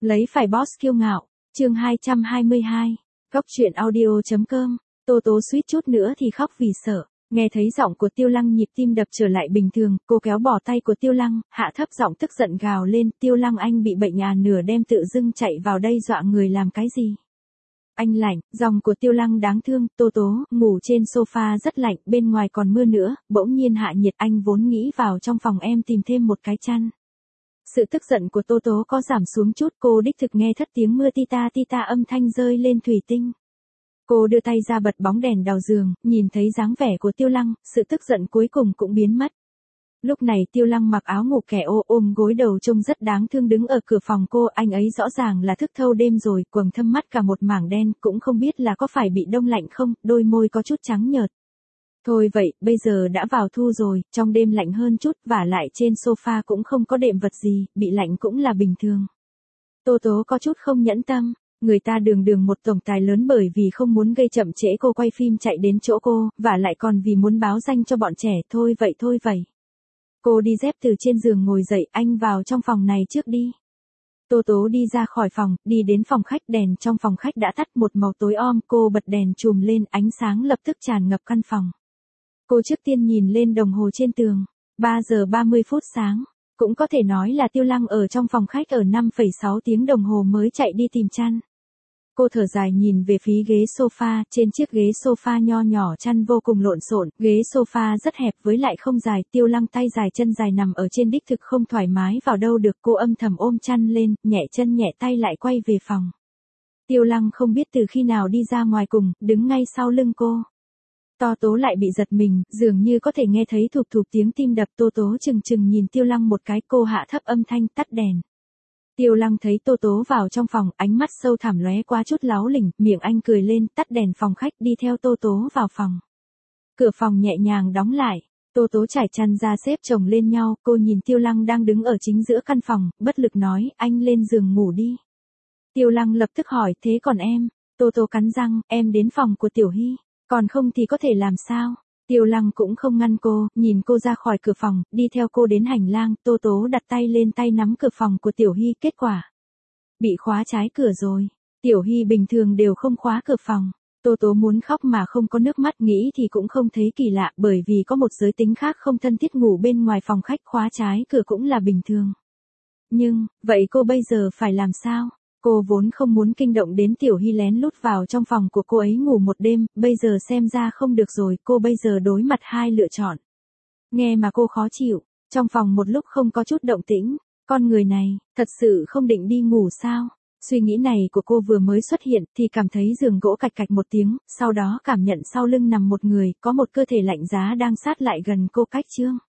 Lấy phải boss kiêu ngạo, chương 222, Góc truyện audio.com, Tô Tố suýt chút nữa thì khóc vì sợ, nghe thấy giọng của Tiêu Lăng nhịp tim đập trở lại bình thường, cô kéo bỏ tay của Tiêu Lăng, hạ thấp giọng tức giận gào lên, Tiêu Lăng anh bị bệnh à, nửa đêm tự dưng chạy vào đây dọa người làm cái gì? Anh lạnh, giọng của Tiêu Lăng đáng thương, Tô Tố, ngủ trên sofa rất lạnh, bên ngoài còn mưa nữa, bỗng nhiên hạ nhiệt, anh vốn nghĩ vào trong phòng em tìm thêm một cái chăn. Sự tức giận của Tô Tố có giảm xuống chút, cô đích thực nghe thất tiếng mưa ti ta âm thanh rơi lên thủy tinh. Cô đưa tay ra bật bóng đèn đào giường, nhìn thấy dáng vẻ của Tiêu Lăng, sự tức giận cuối cùng cũng biến mất. Lúc này Tiêu Lăng mặc áo ngủ kẻ ô ôm gối đầu trông rất đáng thương đứng ở cửa phòng cô, anh ấy rõ ràng là thức thâu đêm rồi, quầng thâm mắt cả một mảng đen, cũng không biết là có phải bị đông lạnh không, đôi môi có chút trắng nhợt. Thôi vậy, bây giờ đã vào thu rồi, trong đêm lạnh hơn chút, vả lại trên sofa cũng không có đệm vật gì, bị lạnh cũng là bình thường. Tô Tố có chút không nhẫn tâm, người ta đường một tổng tài lớn bởi vì không muốn gây chậm trễ cô quay phim chạy đến chỗ cô, vả lại còn vì muốn báo danh cho bọn trẻ, thôi vậy. Cô đi dép từ trên giường ngồi dậy, anh vào trong phòng này trước đi. Tô Tố đi ra khỏi phòng, đi đến phòng khách, đèn trong phòng khách đã tắt một màu tối om, cô bật đèn chùm lên, ánh sáng lập tức tràn ngập căn phòng. Cô trước tiên nhìn lên đồng hồ trên tường, 3 giờ 30 phút sáng, cũng có thể nói là Tiêu Lăng ở trong phòng khách ở 5,6 tiếng đồng hồ mới chạy đi tìm chăn. Cô thở dài nhìn về phía ghế sofa, trên chiếc ghế sofa nho nhỏ chăn vô cùng lộn xộn, ghế sofa rất hẹp với lại không dài, Tiêu Lăng tay dài chân dài nằm ở trên đích thực không thoải mái vào đâu được, cô âm thầm ôm chăn lên, nhẹ chân nhẹ tay lại quay về phòng. Tiêu Lăng không biết từ khi nào đi ra ngoài cùng, đứng ngay sau lưng cô. Tô Tố lại bị giật mình, dường như có thể nghe thấy thụp tiếng tim đập, Tô Tố chừng nhìn Tiêu Lăng một cái, cô hạ thấp âm thanh, tắt đèn. Tiêu Lăng thấy Tô Tố vào trong phòng, ánh mắt sâu thẳm lóe qua chút láu lỉnh, miệng anh cười lên, tắt đèn phòng khách, đi theo Tô Tố vào phòng. Cửa phòng nhẹ nhàng đóng lại, Tô Tố trải chăn ra xếp chồng lên nhau, cô nhìn Tiêu Lăng đang đứng ở chính giữa căn phòng, bất lực nói, anh lên giường ngủ đi. Tiêu Lăng lập tức hỏi, thế còn em? Tô Tố cắn răng, em đến phòng của Tiểu Hy, còn không thì có thể làm sao? Tiêu Lăng cũng không ngăn cô, nhìn cô ra khỏi cửa phòng, đi theo cô đến hành lang, Tô Tố đặt tay lên tay nắm cửa phòng của Tiểu Hy, kết quả bị khóa trái cửa rồi. Tiểu Hy bình thường đều không khóa cửa phòng. Tô Tố muốn khóc mà không có nước mắt, nghĩ thì cũng không thấy kỳ lạ, bởi vì có một giới tính khác không thân thiết ngủ bên ngoài phòng khách, khóa trái cửa cũng là bình thường. Nhưng, vậy cô bây giờ phải làm sao? Cô vốn không muốn kinh động đến Tiểu Hy lén lút vào trong phòng của cô ấy ngủ một đêm, bây giờ xem ra không được rồi, cô bây giờ đối mặt hai lựa chọn. Nghe mà cô khó chịu, trong phòng một lúc không có chút động tĩnh, con người này, thật sự không định đi ngủ sao? Suy nghĩ này của cô vừa mới xuất hiện thì cảm thấy giường gỗ cạch cạch một tiếng, sau đó cảm nhận sau lưng nằm một người, có một cơ thể lạnh giá đang sát lại gần cô, cách chương.